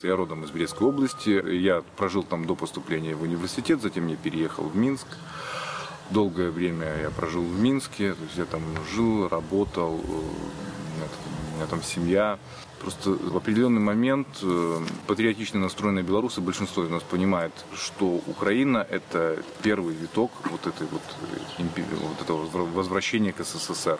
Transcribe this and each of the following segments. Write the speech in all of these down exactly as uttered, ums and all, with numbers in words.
Я родом из Брестской области, я прожил там до поступления в университет, затем я переехал в Минск. Долгое время я прожил в Минске, то есть я там жил, работал, у меня, у меня там семья. Просто в определенный момент патриотично настроенные белорусы, большинство из нас понимает, что Украина – это первый виток вот, этой вот, вот этого возвращения к СССР.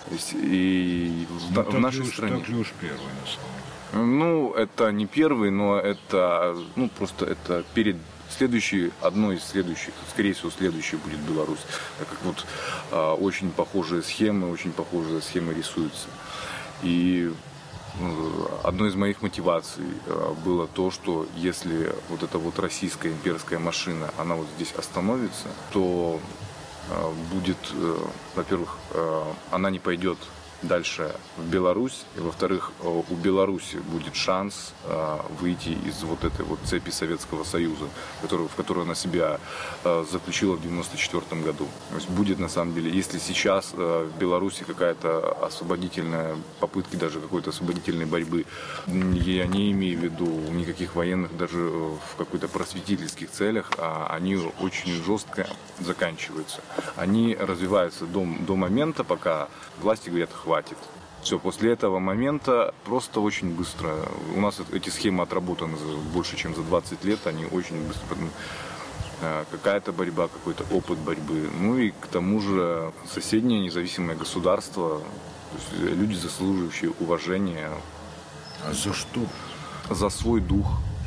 И в, ну, в нашей уж, стране. Так ли уж первый, на самом деле? Ну, это не первый, но это, ну, просто это перед следующей, одной из следующих, скорее всего, следующей будет Беларусь. Так как вот а, очень похожие схемы, очень похожие схемы рисуются. И ну, одной из моих мотиваций а, было то, что если вот эта вот российская имперская машина, она вот здесь остановится, то а, будет, а, во-первых, а, она не пойдет дальше в Беларусь, и во-вторых, у Беларуси будет шанс э, выйти из вот этой вот цепи Советского Союза, которую, в которую она себя э, заключила в девяносто четвёртом году. То есть будет на самом деле, если сейчас э, в Беларуси какая-то освободительная, попытки даже какой-то освободительной борьбы, я не имею в виду никаких военных, даже в какой-то просветительских целях, а они очень жестко заканчиваются. Они развиваются до, до момента, пока власти говорят, хватит. Все, после этого момента просто очень быстро. У нас эти схемы отработаны больше, чем за двадцать лет. Они очень быстро. Какая-то борьба, какой-то опыт борьбы. Ну и к тому же соседнее независимое государство. То есть люди, заслуживающие уважения. А за что? За свой дух.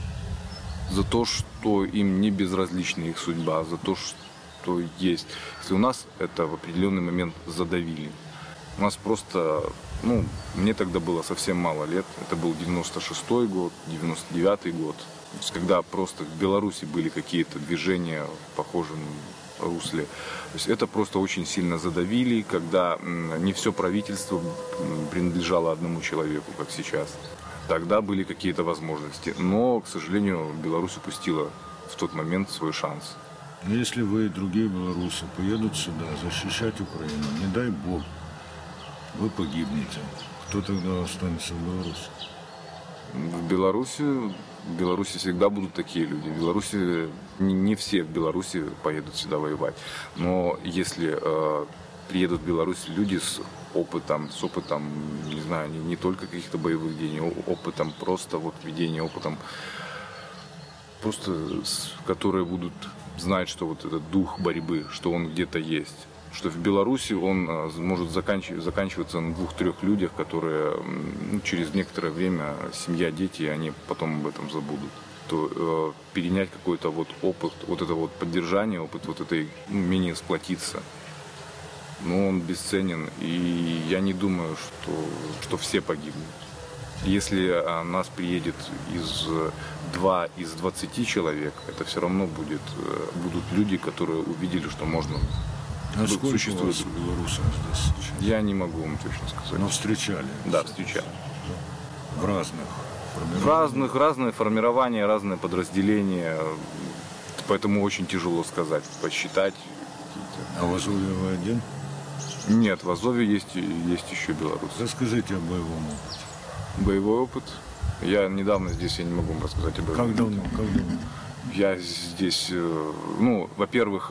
За то, что им не безразлична их судьба. За то, что есть. Если у нас это в определенный момент задавили. У нас просто, ну, мне тогда было совсем мало лет. Это был девяносто шестой год, девяносто девятый год. То есть, когда просто в Беларуси были какие-то движения в похожем русле. То есть это просто очень сильно задавили, когда не все правительство принадлежало одному человеку, как сейчас. Тогда были какие-то возможности. Но, к сожалению, Беларусь упустила в тот момент свой шанс. Но если вы и другие белорусы поедут сюда защищать Украину, не дай бог, вы погибнете. Кто тогда останется в Беларуси? В Беларуси, в Беларуси всегда будут такие люди. В Беларуси не, не все в Беларуси поедут сюда воевать. Но если э, приедут в Беларусь люди с опытом, с опытом, не знаю, не, не только каких-то боевых действий, опытом просто вот ведения, опытом, просто с, которые будут знать, что вот этот дух борьбы, что он где-то есть. Что в Беларуси он может заканчиваться, заканчиваться на двух-трех людях, которые ну, через некоторое время, семья, дети, они потом об этом забудут. То э, перенять какой-то вот опыт, вот это вот поддержание, опыт вот этой, ну, умение сплотиться, ну, он бесценен. И я не думаю, что, что все погибнут. Если а, нас приедет из два из двадцати человек, это все равно будет, будут люди, которые увидели, что можно. А сколько существует у вас белорусов здесь сейчас? Я не могу вам точно сказать. Но встречали? Да, встречали. В разных формированиях? В разных, разные формирования, разные подразделения. Поэтому очень тяжело сказать, посчитать. А в Азове вы один? Нет, в Азове есть, есть еще белорусы. Расскажите о боевом опыте. Боевой опыт? Я недавно здесь, я не могу вам рассказать о боевом опыте. Как давно? Как давно? Я здесь, ну, во-первых,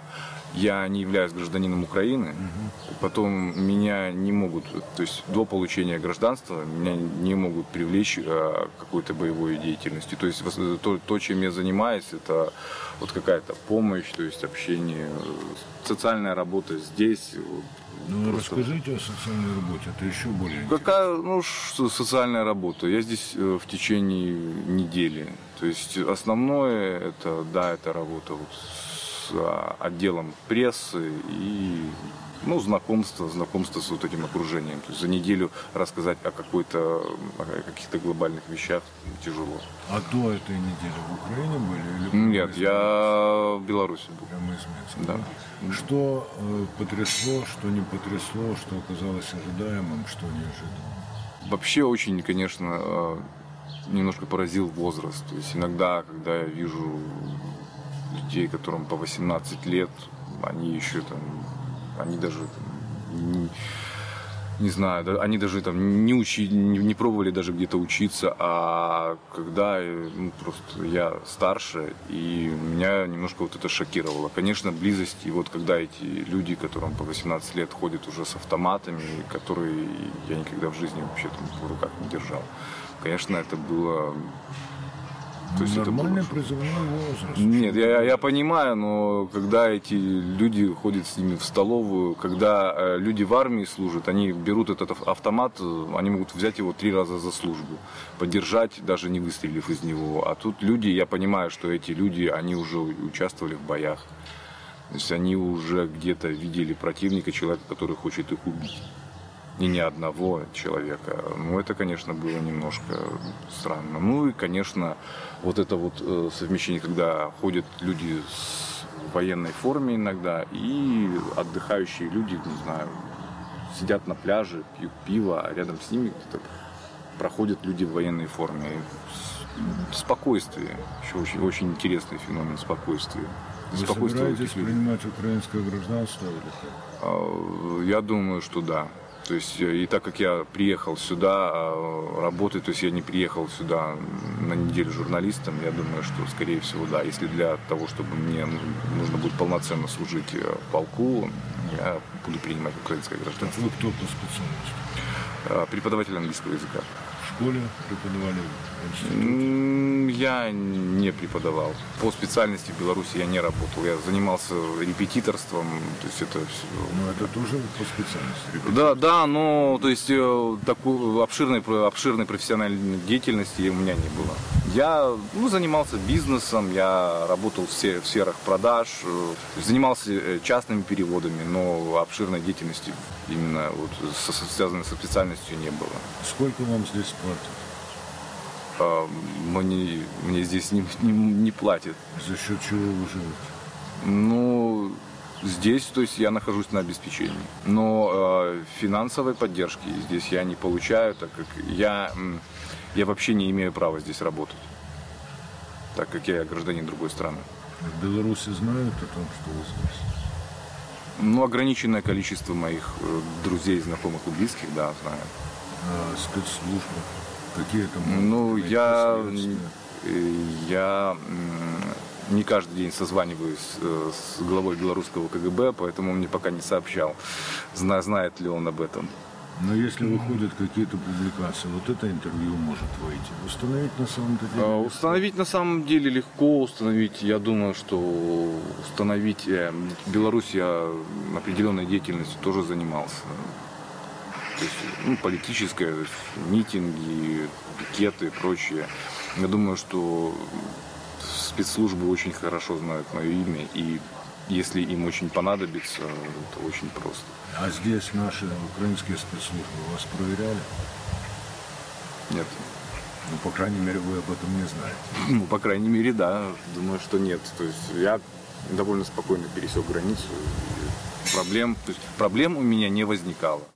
я не являюсь гражданином Украины, угу. Потом меня не могут, то есть до получения гражданства меня не могут привлечь к какой-то боевой деятельности. То есть то, то, чем я занимаюсь, это вот какая-то помощь, то есть общение, социальная работа здесь. Ну, просто... расскажите о социальной работе, это еще более интересно. Какая, ну, социальная работа? Я здесь в течение недели. То есть основное, это, да, это работа вот с отделом прессы и, ну, знакомство, знакомство с вот этим окружением. То есть за неделю рассказать о какой-то, о каких-то глобальных вещах тяжело. А до этой недели в Украине были? Или Нет, я в Беларуси был. Прямо из Минска, да. Да? Что э, потрясло, что не потрясло, что оказалось ожидаемым, что неожиданным? Вообще очень, конечно, немножко поразил возраст. То есть иногда, когда я вижу людей, которым по восемнадцать лет, они еще там, они даже там, не, не знаю, да, они даже там не, учи, не, не пробовали даже где-то учиться, а когда ну, просто я старше, и меня немножко вот это шокировало. Конечно, близость, и вот когда эти люди, которым по восемнадцать лет ходят уже с автоматами, которые я никогда в жизни вообще там в руках не держал, конечно, это было... То есть нормальный это призывной возраст. Нет, я, я понимаю, но когда эти люди ходят с ними в столовую, когда э, люди в армии служат, они берут этот автомат, они могут взять его три раза за службу, подержать, даже не выстрелив из него. А тут люди, я понимаю, что эти люди, они уже участвовали в боях. То есть они уже где-то видели противника, человека, который хочет их убить. И ни одного человека. Ну, это, конечно, было немножко странно. Ну и, конечно, вот это вот э, совмещение, когда ходят люди в военной форме иногда, и отдыхающие люди, не знаю, сидят на пляже, пьют пиво, а рядом с ними где-то проходят люди в военной форме. Спокойствие. Еще очень, очень интересный феномен спокойствия. Вы собираетесь принимать украинское гражданство или как? Я думаю, что да. То есть, и так как я приехал сюда работать, то есть я не приехал сюда на неделю журналистом, я думаю, что, скорее всего, да. Если для того, чтобы мне нужно будет полноценно служить в полку, я буду принимать украинское гражданство. Вы кто по специальности? Преподаватель английского языка. В школе преподавали? В институте? Я не преподавал. По специальности в Беларуси я не работал. Я занимался репетиторством. То есть это все... Ну, это тоже по специальности? Да, да, но то есть такой обширной, обширной профессиональной деятельности у меня не было. Я ну, занимался бизнесом, я работал в сферах продаж, занимался частными переводами, но обширной деятельности именно вот, со, связанной со специальностью не было. Сколько вам здесь платят? Мне, мне здесь не, не, не платят. За счет чего вы живете? Ну, здесь, то есть я нахожусь на обеспечении. Но э, финансовой поддержки здесь я не получаю, так как я, я вообще не имею права здесь работать, так как я гражданин другой страны. В Беларуси знают о том, что вы здесь? Ну, ограниченное количество моих э, друзей, знакомых и близких, да, знают. А спецслужбы? Какие это могут Ну, быть я, я не каждый день созваниваюсь с главой белорусского КГБ, поэтому он мне пока не сообщал, знает ли он об этом. Но если выходят какие-то публикации, вот это интервью может выйти. Установить на самом деле легко? Установить на самом деле легко, установить, я думаю, что установить... В Беларуси я определенной деятельностью тоже занимался. То есть, ну, политическое, то есть, митинги, пикеты и прочее. Я думаю, что спецслужбы очень хорошо знают мое имя, и если им очень понадобится, это очень просто. А здесь наши украинские спецслужбы вас проверяли? Нет. Ну, по крайней мере, вы об этом не знаете. Ну, по крайней мере, да. Думаю, что нет. То есть я довольно спокойно пересек границу. Проблем, то есть проблем у меня не возникало.